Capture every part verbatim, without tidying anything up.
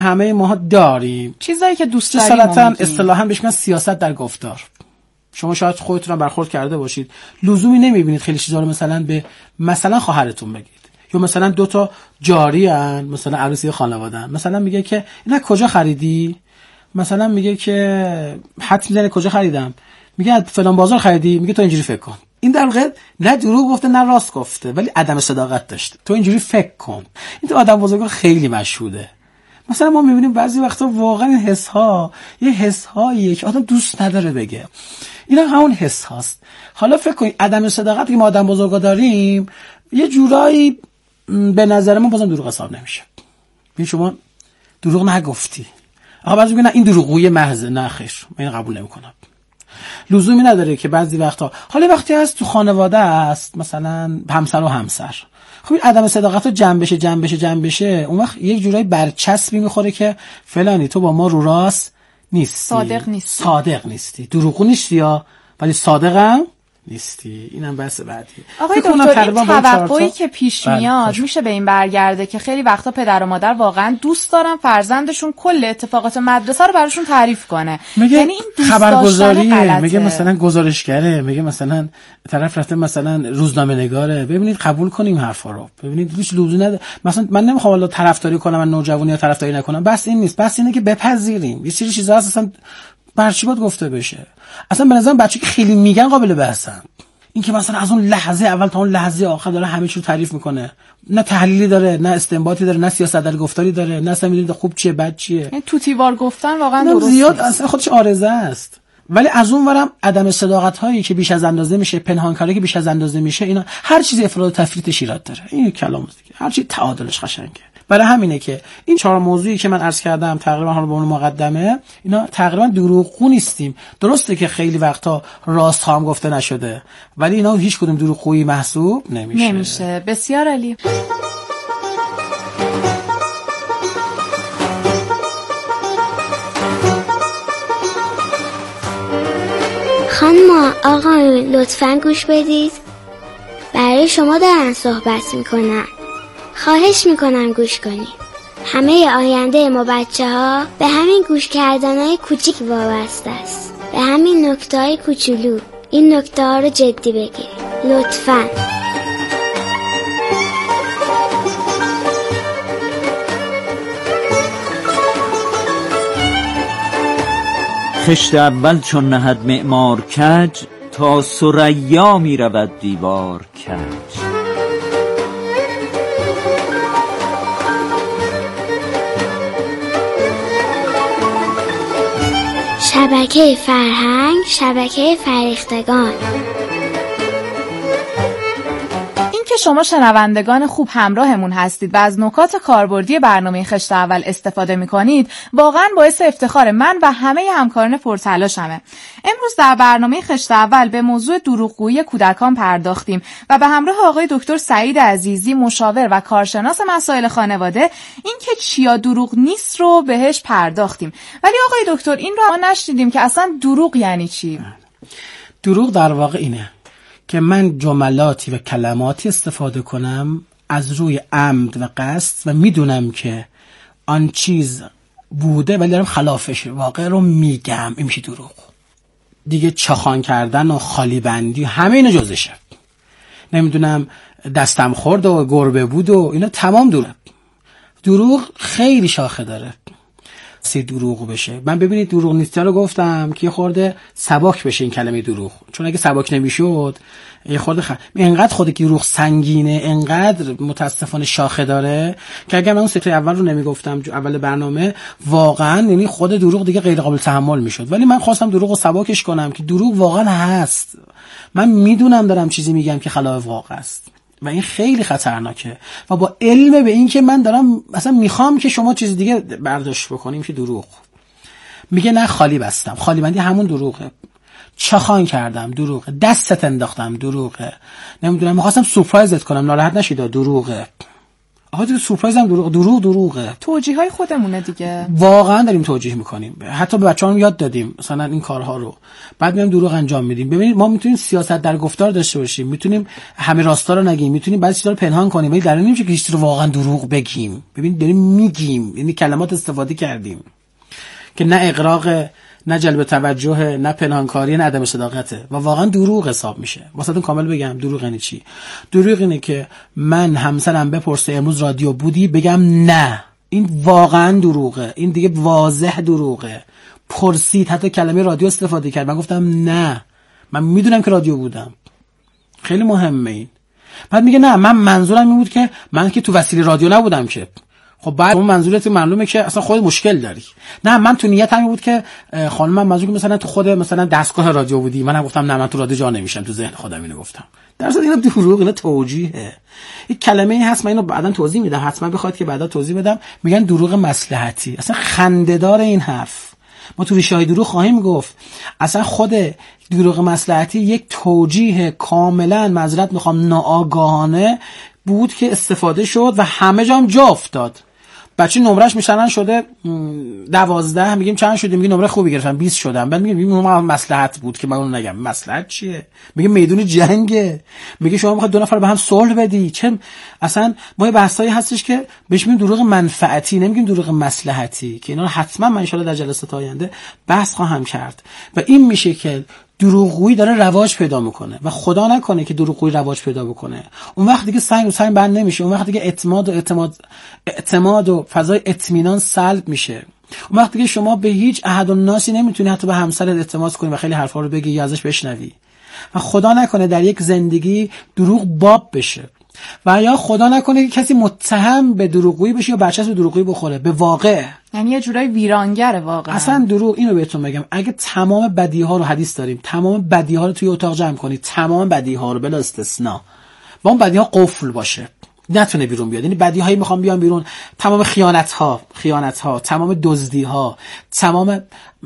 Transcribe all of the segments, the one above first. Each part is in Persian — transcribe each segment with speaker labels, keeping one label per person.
Speaker 1: همه ما داریم
Speaker 2: چیزایی که دوست داریم.
Speaker 1: جسارتاً اصطلاحاً بهش میگن سیاست در گفتار. شما شاید خودتون برخورد کرده باشید، لزومی نمیبینید خیلی چیزا رو مثلا به مثلا خواهرتون بگید، یا مثلا دو تا جاری ان، مثلا عروسی خانواده‌ان، مثلا میگه که اینا کجا خریدی، مثلا میگه که حد میزنه کجا خریدم، میگه فلان بازار خریدی، میگه تو اینجوری فکر کن. این در واقع نه دروغ گفته نه راست گفته، ولی عدم صداقت داشته. تو اینجوری فکر کن. این تو آدم بزرگا خیلی مشهوده. مثلا ما میبینیم بعضی وقتا واقعا این حس ها یه حس هاییه که آدم دوست نداره بگه. اینا همون حس هاست. حالا فکر کنید عدم صداقتی که ما آدم بزرگا داریم یه جورایی به نظر من بازم دروغ حساب نمیشه. ببین شما دروغ نگفتی. آقا بعضی میگن این دروغگویی محض، نه خیر، من اینو قبول نمیکنم. لزومی نداره که بعضی وقتا، حالا وقتی هست تو خانواده است مثلا همسر و همسر، خب این عدم صداقت رو جمع بشه جمع بشه جمع بشه، اون وقت یک جورایی برچسبی میخوره که فلانی تو با ما رو راست نیستی،
Speaker 2: صادق نیستی،
Speaker 1: صادق نیستی، دروغگو نیستی یا ولی صادقم نیستی. اینم بحث بعدیه.
Speaker 2: آقای دکتر این توقعی که پیش میاد میشه به این برگرده که خیلی وقتا پدر و مادر واقعا دوست دارن فرزندشون کل اتفاقات مدرسه رو براشون تعریف کنه، یعنی این دوست
Speaker 1: خبرگزاریه، میگه مثلا گزارشگره، میگه مثلا طرف رفته مثلا روزنامه نگاره، ببینید قبول کنیم حرفا رو، ببینید هیچ لزومی نداره. مثلا من نمیخوام والا طرفداری کنم من نوجوانی یا طرفداری نکنم، بس این نیست، بس اینه که بپذیریم یه سری چیزا اصلا برچی باید گفته بشه. اصلا به نظرم بچه که خیلی میگن قابل بحثن، این که مثلا از اون لحظه اول تا اون لحظه آخر داره همه چی رو تعریف میکنه، نه تحلیلی داره، نه استنباطی داره، نه سیاست در گفتاری داره، نه اصلا میدونید خوب چیه بد چیه.
Speaker 2: این توتیوار گفتن واقعا درست
Speaker 1: زیاد اصلا خودش عارضه است. ولی از اون ورم عدم صداقت هایی که بیش از اندازه میشه، پنهانکاری که بیش از اندازه میشه، اینا هر چیزی افراط و تفریط شیرات داره. این کلام دیگه، هر چی تعادلش قشنگه. برای همینه که این چهار موضوعی که من عرض کردم تقریبا حالا به اون مقدمه، اینا تقریبا دروغگو نیستیم. درسته که خیلی وقتا راست هم گفته نشده، ولی اینا هیچ کدوم دروغگویی محسوب نمیشه.
Speaker 2: نمیشه. بسیار عالی.
Speaker 3: خانم آقای لطفاً گوش بدید، برای شما دارن صحبت میکنن، خواهش میکنم گوش کنید. همه آینده ما بچه ها به همین گوش کردن های کوچیک وابسته است، به همین نکته های کوچولو. این نکته ها رو جدی بگیرید لطفاً.
Speaker 4: خشت اول چون نهد معمار کج، تا ثریا می رود دیوار کج.
Speaker 3: شبکه فرهنگ، شبکه فرهیختگان.
Speaker 2: که شما شنوندگان خوب همراهمون هستید و از نکات کاربردی برنامه خشت اول استفاده می‌کنید، واقعاً باعث افتخار من و همه همکاران پرتلاشمه. امروز در برنامه خشت اول به موضوع دروغگویی کودکان پرداختیم و به همراه آقای دکتر سعید عزیزی، مشاور و کارشناس مسائل خانواده، این که چیا دروغ نیست رو بهش پرداختیم. ولی آقای دکتر این رو ما نشنیدیم که اصلا دروغ یعنی چی؟
Speaker 1: دروغ در واقع اینه که من جملاتی و کلماتی استفاده کنم از روی عمد و قصد و میدونم که آن چیز بوده ولی دارم خلافش واقع رو میگم، این میشه دروغ. دیگه چاخان کردن و خالی بندی همه اینا جزشه. نمیدونم دستم خورد و گربه بود و اینا تمام دروغ. دروغ خیلی شاخه داره. سی دروغ بشه. من ببینید دروغ نیستی رو گفتم که یه خورده سبک بشه این کلمه دروغ، چون اگه سبک نمیشد یه خورده خ... اینقدر خود دروغ سنگینه، اینقدر متاسفانه شاخه داره که اگه من اون سطح اول رو نمیگفتم اول برنامه، واقعا یعنی خود دروغ دیگه غیر قابل تحمل میشد. ولی من خواستم دروغ رو سبکش کنم که دروغ واقعا هست. من میدونم دارم چیزی میگم که خلاف واقع است و این خیلی خطرناکه و با علم به این که من دارم مثلا میخوام که شما چیز دیگه برداشت بکنیم که دروغ. میگه نه خالی بستم، خالی بندی همون دروغه. چخان کردم دروغه، دستت انداختم دروغه، نمیدونم میخواستم سورپرایزت کنم ناراحت نشید دروغه. آقا دیگه سورپرایز هم دروغ دروغ دروغه.
Speaker 2: توجیه‌های خودمونه دیگه.
Speaker 1: واقعا داریم توجیه میکنیم. حتی به بچه‌هام یاد دادیم مثلا این کارها رو. بعد میایم دروغ انجام میدیم. ببینید ما میتونیم سیاست در گفتار داشته باشیم، میتونیم همه راستا رو نگیم، میتونیم بعضی چیزا رو پنهان کنیم، ولی در این نمیشه که هیچ چیزی رو واقعا دروغ بگیم. ببینید داریم میگیم، یعنی کلمات استفاده کردیم که نه اغراق، نه جلب توجه، نه پنهانکاری، نه عدم صداقته و واقعا دروغ حساب میشه. واسهتون کامل بگم دروغ یعنی چی؟ دروغ اینه که من همسرم بپرسه امروز رادیو بودی بگم نه. این واقعا دروغه. این دیگه واضح دروغه. پرسید، حتی کلمه رادیو استفاده کرد، من گفتم نه، من میدونم که رادیو بودم. خیلی مهمه این. بعد میگه نه من منظورم این بود که من که تو وسیله رادیو نبودم که. خب بعد اون منظورت معلومه که اصلا خود مشکل داری. نه من تو نیت همین بود که خانم من منظور که مثلا تو خود مثلا دستگاه رادیو بودی، منم گفتم نه من تو رادیو جا نمیشم، تو ذهن خودم اینو گفتم. در اصل اینا دروغ، اینا توجیهه. یک کلمه ای هست من اینو بعداً توضیح میدم، حتما بخواد که بعدا توضیح بدم. میگن دروغ مصلحتی. اصلا خنده‌دار این حرف. ما تو ریشه‌های دروغ خواهیم گفت. اصلا خود دروغ مصلحتی یک توجیه کاملا معذرت میخوام ناآگاهانه بود که استفاده شد و همه جام جا افتاد. بچه نمرش میشنن شده دوازده، میگیم چند شده، میگه نمره خوبی گرفتم بیست شدم. بعد میگه میگم مصلحت بود که من اون نگم. مصلحت چیه؟ میگه میدون جنگه. میگه شما میخواید دو نفر به هم صلح بدی. چه اصلا ما یه بحثایی هستش که بهش میگیم دروغ منفعتی، نمیگیم دروغ مصلحتی، که اینا رو حتما من ان شاء الله در جلسات آینده بحث خواهم کرد. و این میشه که دروغگویی داره رواج پیدا میکنه و خدا نکنه که دروغگویی رواج پیدا بکنه. اون وقت دیگه سنگ و سنگ بند نمیشه. اون وقت دیگه اعتماد و اعتماد اعتماد و فضای اطمینان سلب میشه. اون وقت دیگه شما به هیچ احد و ناسی نمیتونی حتی به همسرت اعتماد کنی و خیلی حرفا رو بگی یا ازش بشنوی. و خدا نکنه در یک زندگی دروغ باب بشه و یا خدا نکنه که کسی متهم به دروغگویی بشه یا بچه‌ش به دروغگویی بخوره. به واقع
Speaker 2: یعنی یه جورای ویرانگره واقعا.
Speaker 1: اصلا دروغ، اینو بهتون بگم، اگه تمام بدیها رو، حدیث داریم، تمام بدیها رو توی اتاق جمع کنی، تمام بدیها رو بلا استثناء، و اون بدیها قفل باشه نتونه بیرون بیاد، یعنی بدیهایی میخوام بیان بیرون، تمام خیانت ها خیانت ها تمام دزدی ها، تمام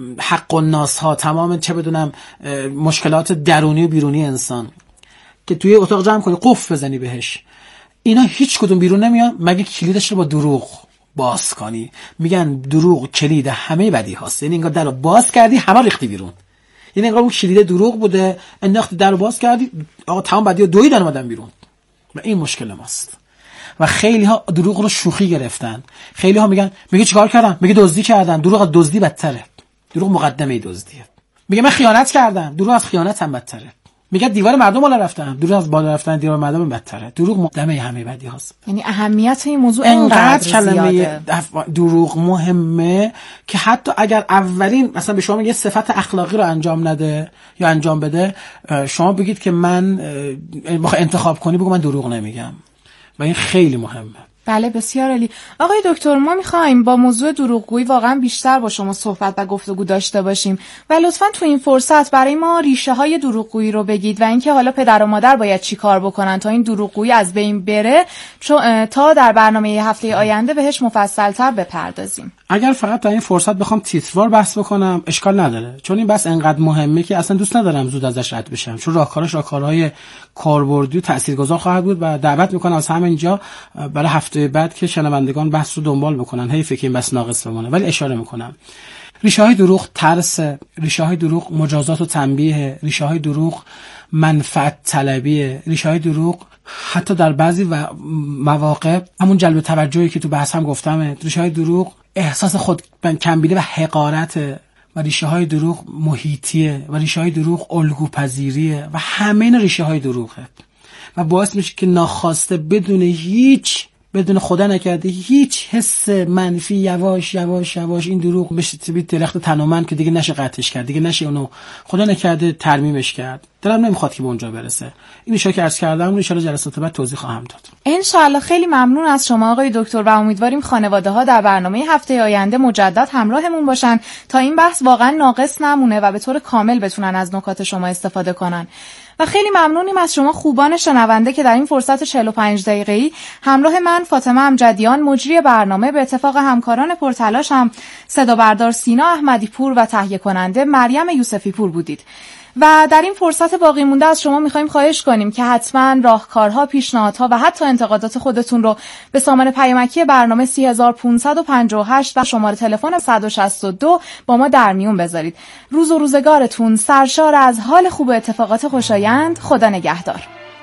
Speaker 1: حق الناس ها، تمام چه بدونم مشکلات درونی و بیرونی انسان که توی اتاق جمع کنی قفل بزنی بهش، اینا هیچ کدوم بیرون نمیان مگه کلیدش رو با دروغ باز کنی. میگن دروغ کلید همه بدی هاست. یعنی انگار درو باز کردی همه ریختی بیرون. یعنی انگار اون کلید دروغ بوده، انداختی درو باز کردی، آقا تمام بدی‌ها دویدن اومدن بیرون. و این مشکل ماست. و خیلی ها دروغ رو شوخی گرفتن. خیلی ها میگن میگه چیکار کردم؟ میگه دزدی کردم. دروغ از دزدی بدتره. دروغ مقدمه دزدیه. میگه من خیانت کردم. دروغ از خیانت هم بدتره. میگه دیوار مردم بالا رفتم. دروغ از بالا رفتن دیوار مردم بدتره. دروغ مقدمه همه بدی هاست.
Speaker 2: یعنی اهمیت این موضوع
Speaker 1: اینقدر کلمه دروغ مهمه که حتی اگر اولین مثلا به شما یه صفت اخلاقی رو انجام نده یا انجام بده، شما بگید که من میخوام انتخاب کنی، بگو من دروغ نمیگم. و این خیلی مهمه.
Speaker 2: بله بسیار عالی. آقای دکتر، ما می‌خوایم با موضوع دروغگویی واقعا بیشتر با شما صحبت و گفتگو داشته باشیم و لطفاً تو این فرصت برای ما ریشه‌های دروغگویی رو بگید و اینکه حالا پدر و مادر باید چی کار بکنن تا این دروغگویی از بین بره، تا در برنامه هفته آینده بهش مفصل‌تر بپردازیم.
Speaker 1: اگر فقط در این فرصت بخوام تیتروار بحث بکنم اشکال نداره، چون این بحث انقدر مهمه که اصلا دوست ندارم زود ازش رد بشم، چون راهکارش راهکارهای کاربردی و تاثیرگذار خواهد بود و دعوت میکنم از همینجا برای هفته بعد که شنوندگان بحث رو دنبال بکنن. حیف که این بحث ناقص بمونه، ولی اشاره میکنم. ریشه‌های دروغ ترس، ریشه‌های دروغ مجازات و تنبیه، ریشه‌های دروغ منفعت طلبیه، ریشه‌های دروغ حتی در بعضی و مواقع همون جلب توجهی که تو بحث هم گفتم، ریشه‌های دروغ احساس خود کمبینی و حقارت، و ریشه‌های دروغ محیطیه، و ریشه‌های دروغ الگوپذیریه، و همه این ریشه‌های دروغه و باعث میشه که ناخواسته بدون هیچ بدون خدا نکرده هیچ حس منفی یواش یواش یواش این دروغ بشه تبی درخت تنومند که دیگه نشه قطعش کرد، دیگه نشه اونو خدا نکرده ترمیمش کرد. دلم نمیخواد که به اونجا برسه. این اشاره که عرض کردم رو ان شاء الله جلسات بعد توضیح خواهم داد.
Speaker 2: ان شاء الله. خیلی ممنون از شما آقای دکتر و امیدواریم خانواده ها در برنامه هفته آینده مجدد همراهمون باشن تا این بحث واقعا ناقص نمونه و به طور کامل بتونن از نکات شما استفاده کنن. و خیلی ممنونیم از شما خوبان شنونده که در این فرصت چهل و پنج دقیقه‌ای همراه من فاطمه امجدیان مجری برنامه به اتفاق همکاران پرتلاش هم صدا بردار سینا احمدی پور و تهیه کننده مریم یوسفی پور بودید. و در این فرصت باقی مونده از شما میخوایم خواهش کنیم که حتما راهکارها، پیشنهادها و حتی انتقادات خودتون رو به سامان پیامکی برنامه سه هزار و پانصد و پنجاه و هشت و شماره تلفن صد و شصت و دو با ما در میون بذارید. روز و روزگارتون سرشار از حال خوب و اتفاقات خوشایند. خدا نگهدار.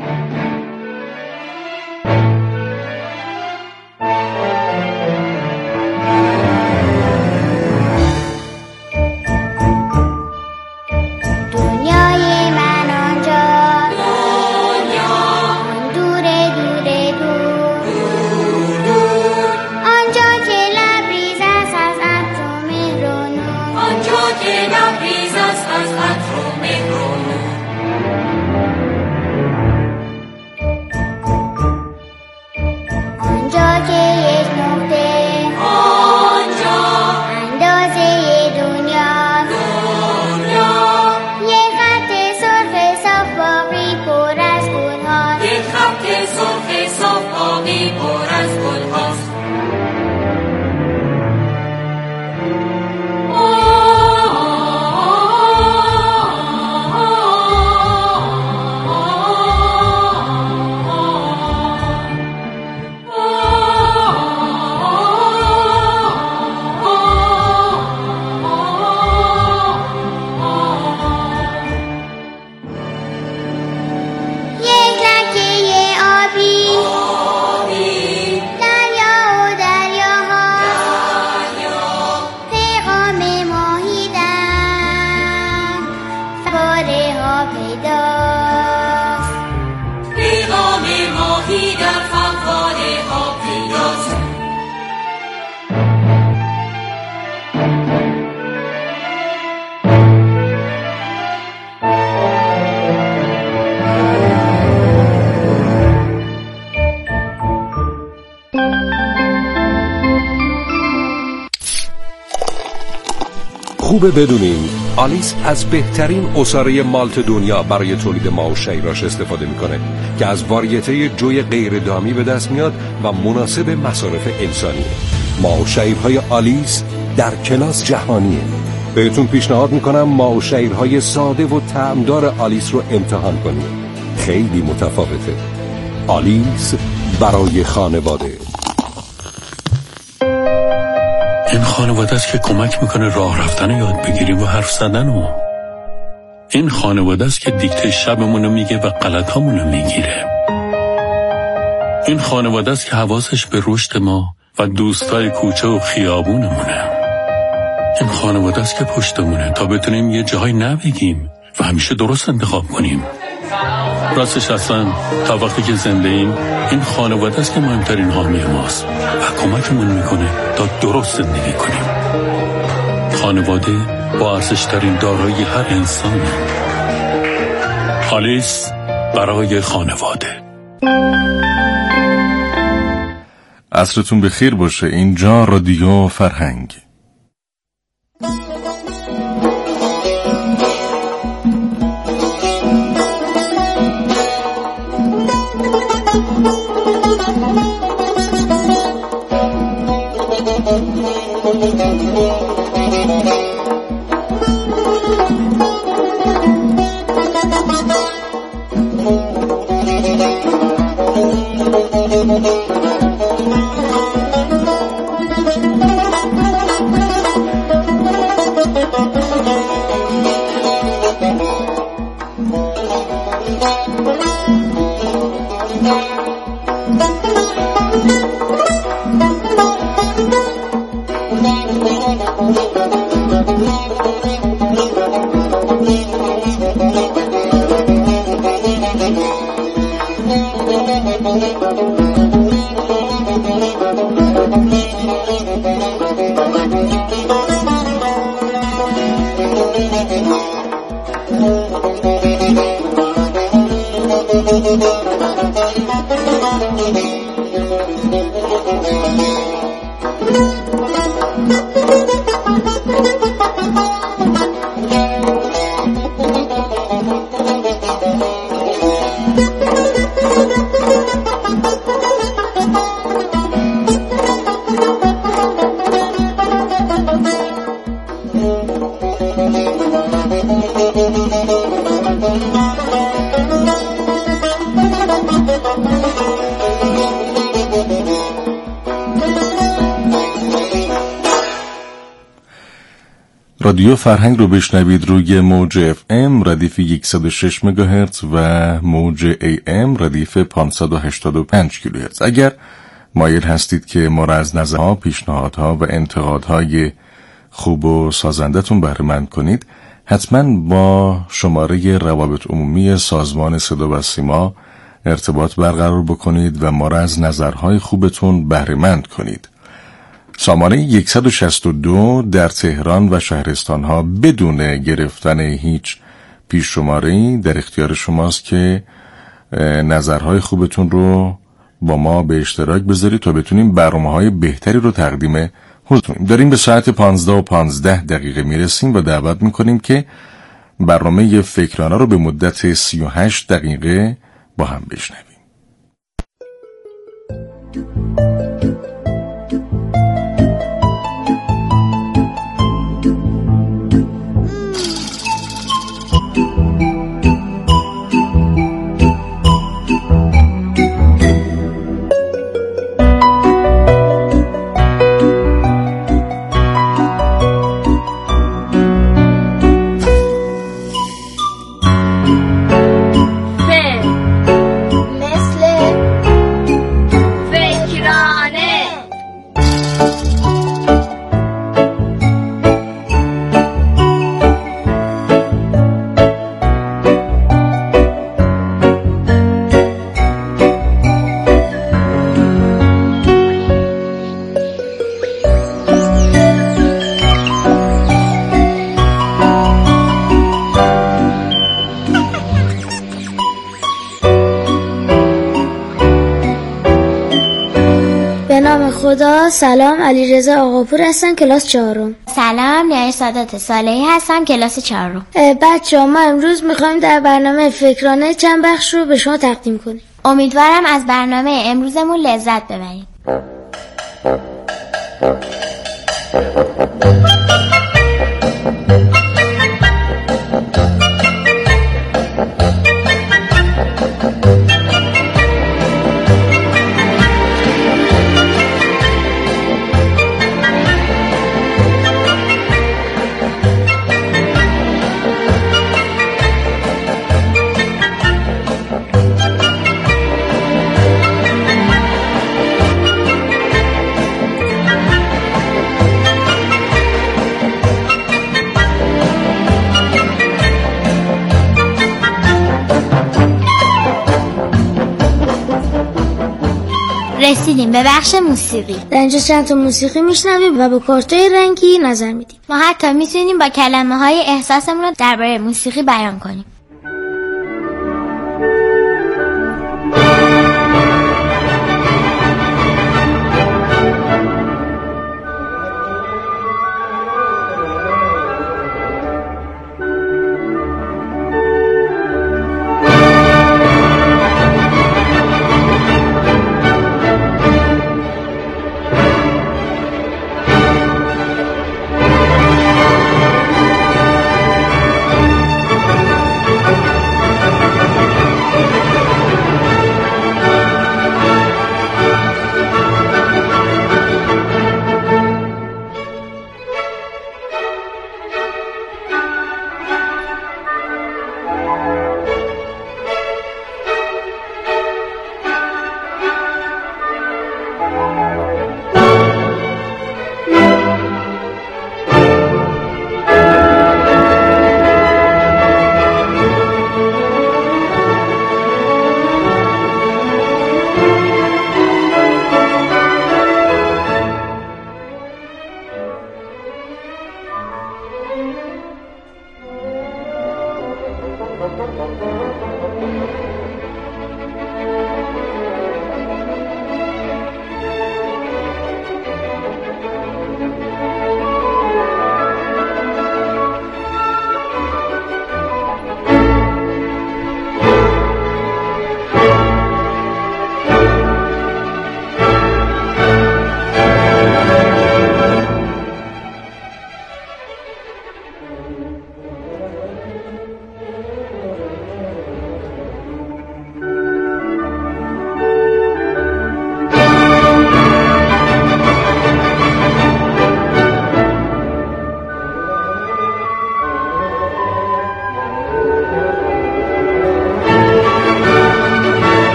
Speaker 5: خوبه بدونین آلیس از بهترین عصاره مالت دنیا برای تولید ماه و شیراش استفاده میکنه که از واریته جوی غیر دامی به دست میاد و مناسب مصارف انسانیه. ماه و شیرهای آلیس در کلاس جهانیه. بهتون پیشنهاد میکنم ماه و شیرهای ساده و طعمدار آلیس رو امتحان کنید. خیلی متفاوته. آلیس برای خانواده.
Speaker 6: این خانواده است که کمک میکنه راه رفتن یاد بگیریم و حرف زدن و این خانواده است که دیکته شبمونو میگه و غلطامونو میگیره. این خانواده است که حواسش به رشد ما و دوستای کوچه و خیابونمونه. این خانواده است که پشتمونه تا بتونیم یه جایی نبگیم و همیشه درست انتخاب کنیم. راستش اصلا تا وقتی که زنده ایم این خانواده است که مهمترین حامی ماست و کمکمون میکنه تا درست زندگی کنیم. خانواده با ارزش‌ترین دارایی هر انسانه. آلیس برای خانواده.
Speaker 7: عصرتون بخیر باشه. اینجا رادیو فرهنگ. رادیو فرهنگ رو بشنوید روی موج اف ام ردیف صد و شش مگاهرتز و موج ای ام ردیف پانصد و هشتاد و پنج کیلوهرتز. اگر مایل هستید که ما را از نظرها، پیشنهادها و انتقادهای خوب و سازندتون بهره مند کنید، حتما با شماره روابط عمومی سازمان صدا و سیما ارتباط برقرار بکنید و ما را از نظرهای خوبتون بهره مند کنید. سامانه صد و شصت و دو در تهران و شهرستانها بدون گرفتن هیچ پیش شماره‌ای در اختیار شماست که نظرهای خوبتون رو با ما به اشتراک بذارید تا بتونیم برنامه‌های بهتری رو تقدیم حضورتون. داریم به ساعت پانزده و پانزده دقیقه میرسیم و دعوت میکنیم که برنامه فکرانه رو به مدت سی و هشت دقیقه با هم بشنویم.
Speaker 3: خدا. سلام، علیرضا آقاپور هستم، کلاس چهارم.
Speaker 8: سلام، نیای سادات صالحی هستم، کلاس چهارم.
Speaker 3: بچه‌ها ما امروز میخوایم در برنامه فکرانه چند بخش رو به شما تقدیم کنیم.
Speaker 8: امیدوارم از برنامه امروزمون لذت ببرید. رسیدیم به بخش موسیقی.
Speaker 3: در اینجا چند تا موسیقی میشنویم و با کارتای رنگی نظر میدیم.
Speaker 8: ما حتی میتونیم با کلمه های احساسمون رو درباره موسیقی بیان کنیم.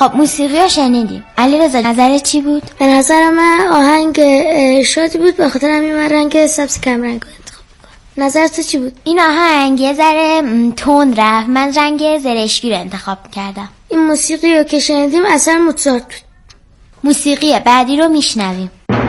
Speaker 8: خب موسیقی رو شنیدیم. علیرضا نظرت چی بود؟
Speaker 3: به نظر من آهنگ شادی بود، به خاطر همین من رنگ سبز کم رنگ انتخاب میکنم. نظر تو چی بود؟
Speaker 8: این آهنگ یه ذره تند رفت، من رنگ زرشکی رو انتخاب کردم.
Speaker 3: این موسیقی رو که شنیدیم اصلا موزارت بود.
Speaker 8: موسیقی بعدی رو میشنویم.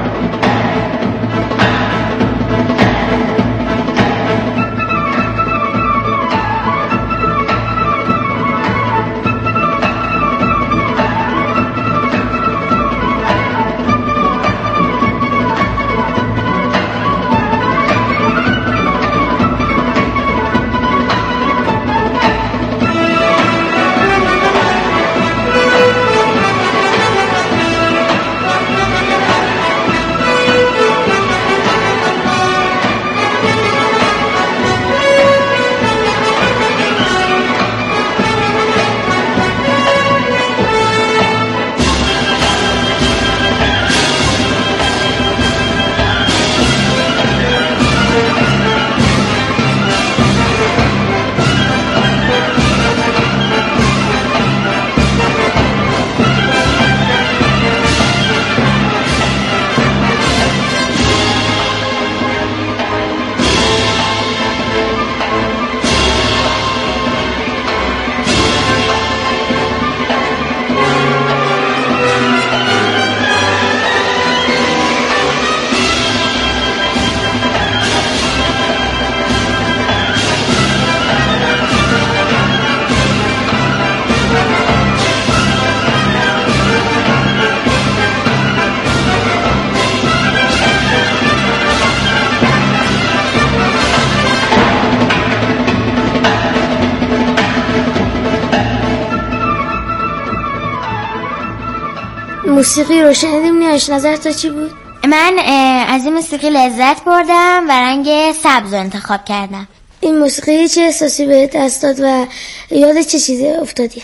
Speaker 3: موسیقی رو شنیدیم. نیاش نظر تو چی بود؟
Speaker 8: من از این موسیقی لذت بردم و رنگ سبز رو انتخاب کردم.
Speaker 3: این موسیقی چه احساسی به دست داد و یاد چه چیزی افتادی؟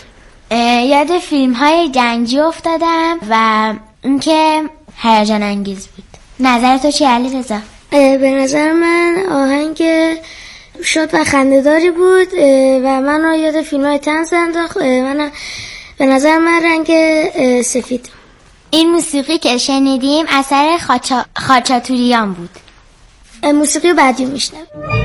Speaker 8: یاد فیلم های جنگی افتادم و اینکه هیجان انگیز بود. نظر تو چی علیرضا؟
Speaker 3: به نظر من آهنگ شاد و خنده‌داری بود و من رو یاد فیلم های طنز انداخت. من به نظر من رنگ سفید.
Speaker 8: این موسیقی که شنیدیم اثر خاچا... خاچاتوریان بود.
Speaker 3: موسیقی بعدی میشنم.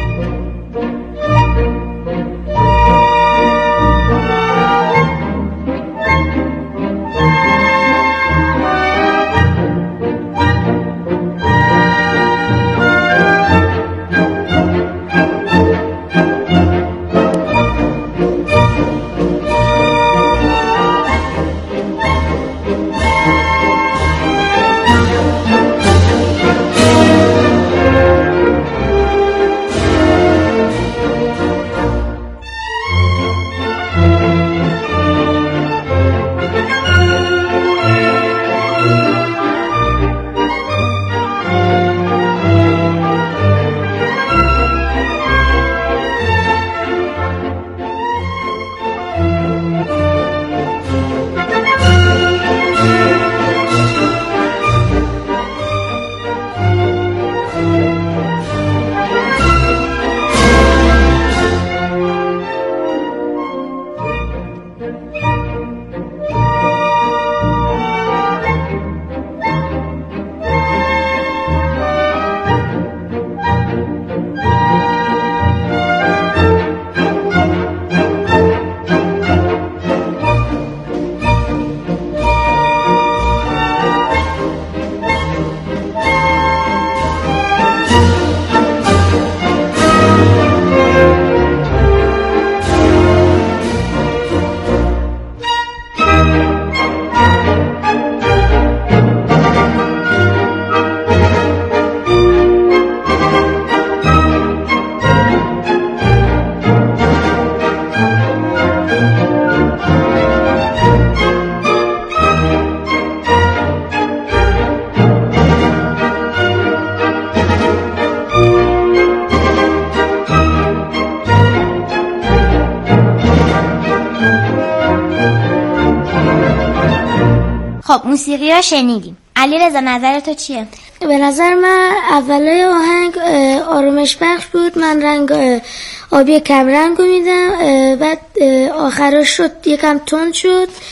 Speaker 8: خب موسیقی رو شنیدیم. علیرضا نظر تو چیه؟
Speaker 3: به نظر من اولای آهنگ آرامش بخش بود. من رنگ آبی کم رنگ رو میدم. بعد آخرش شد یکم تند شد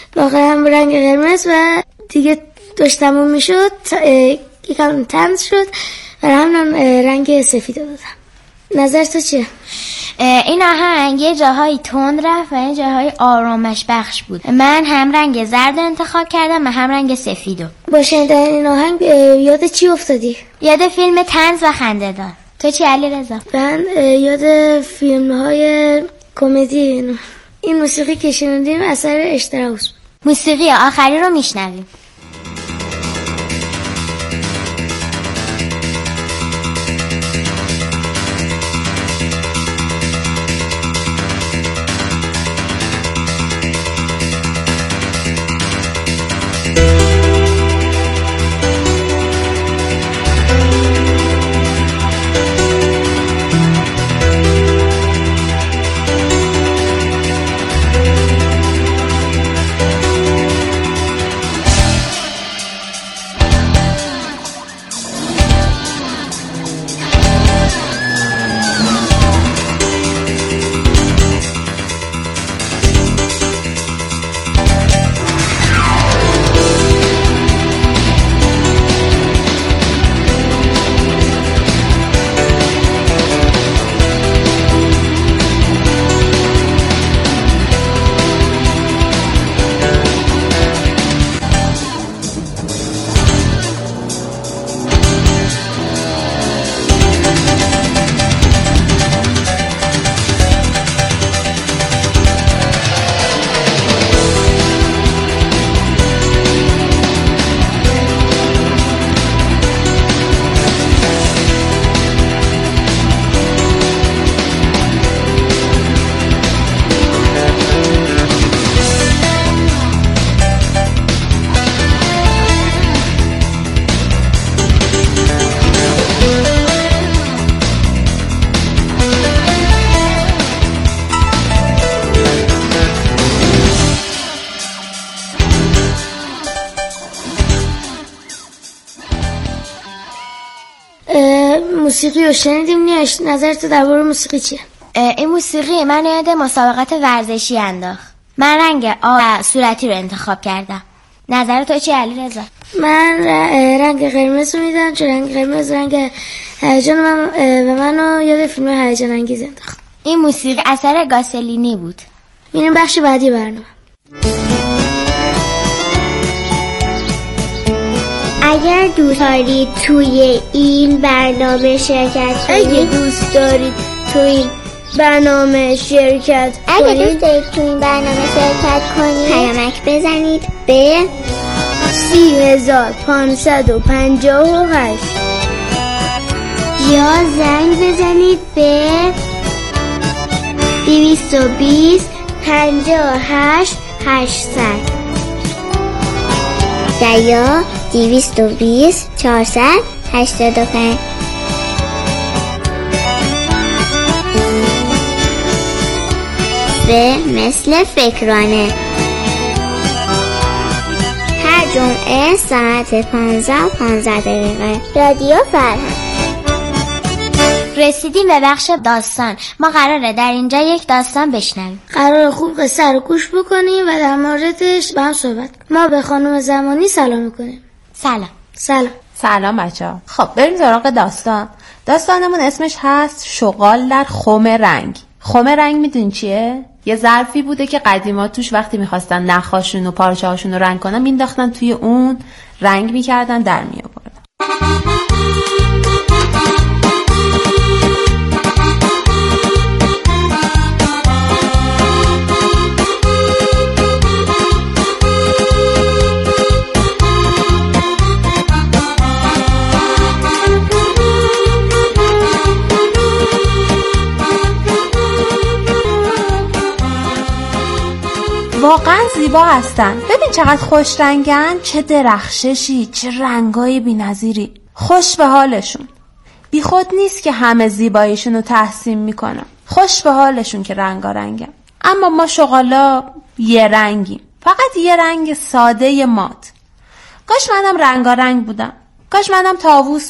Speaker 3: با قلم رنگ قرمز و دیگه داشتمون میشد یکم تنز شد و همون رنگ سفید دادم. نظر تو چیه؟
Speaker 8: این آهنگ یه جاهای تند رفت و یه جاهای آرامش بخش بود. من هم رنگ زرد انتخاب کردم و هم رنگ سفیدو.
Speaker 3: با شنیدن این آهنگ یاد چی افتادی؟
Speaker 8: یاد فیلم طنز و خنده‌دار. تو چی علیرضا؟
Speaker 3: من یاد فیلم های کمدی. این موسیقی که شنیدیم اثر اشتراوس.
Speaker 8: موسیقی آخری رو میشنویم.
Speaker 3: موسیقی رو شنیدیم. نیاش نظر تو درباره موسیقی چیه؟
Speaker 8: این موسیقی من یاد مسابقات ورزشی انداخت. من رنگ آب صورتی رو انتخاب کردم. نظر تو چیه علیرضا؟
Speaker 3: من رنگ قرمز رو میدم چون رنگ قرمز رنگ هیجان من و منو یاد فیلم هیجان انگیز انداخت.
Speaker 8: این موسیقی اثر گاسلینی بود.
Speaker 3: میریم بخش بعدی برنامه.
Speaker 9: اگر دوست دارید توی این برنامه شرکت کنید
Speaker 3: اگه دوست دارید توی این برنامه شرکت
Speaker 9: اگه
Speaker 3: کنید
Speaker 9: دوست دارید توی این برنامه شرکت کنید پیامک بزنید به
Speaker 3: سی هزار پانصد و پنجاه و هشت
Speaker 9: یا زنگ بزنید به دویست و بیست
Speaker 3: پنجاه و هشت هشتصد
Speaker 9: یا دویست و بیست چهارصد هشتاد و پنج. به مثل فکرانه هر جمعه ساعت پانزده پانزده دقیقه رادیو فرهنگ.
Speaker 8: رسیدیم به بخش داستان. ما قراره در اینجا یک داستان بشنویم.
Speaker 3: قرار خوب قصه رو گوش بکنیم و در موردش با هم صحبت کنیم. ما به خانم زمانی سلام میکنیم.
Speaker 8: سلام.
Speaker 3: سلام.
Speaker 2: سلام بچه‌ها. خب بریم سراغ داستان. داستانمون اسمش هست شغال در خم رنگ. خم رنگ میدونی چیه؟ یه ظرفی بوده که قدیما توش وقتی میخواستن نخاشون و پارچه هاشون رو رنگ کنن مینداختن توی اون، رنگ میکردن، در میآوردن. واقعا زیبا هستن. ببین چقدر خوش رنگن، چه درخششی، چه رنگای بی‌نظیری. خوش به حالشون. بی خود نیست که همه زیباییشون رو تحسین میکنن. خوش به حالشون که رنگا رنگن. اما ما شغالا یه رنگیم. فقط یه رنگ ساده مات. کاش منم رنگا رنگ بودم. کاش منم طاووس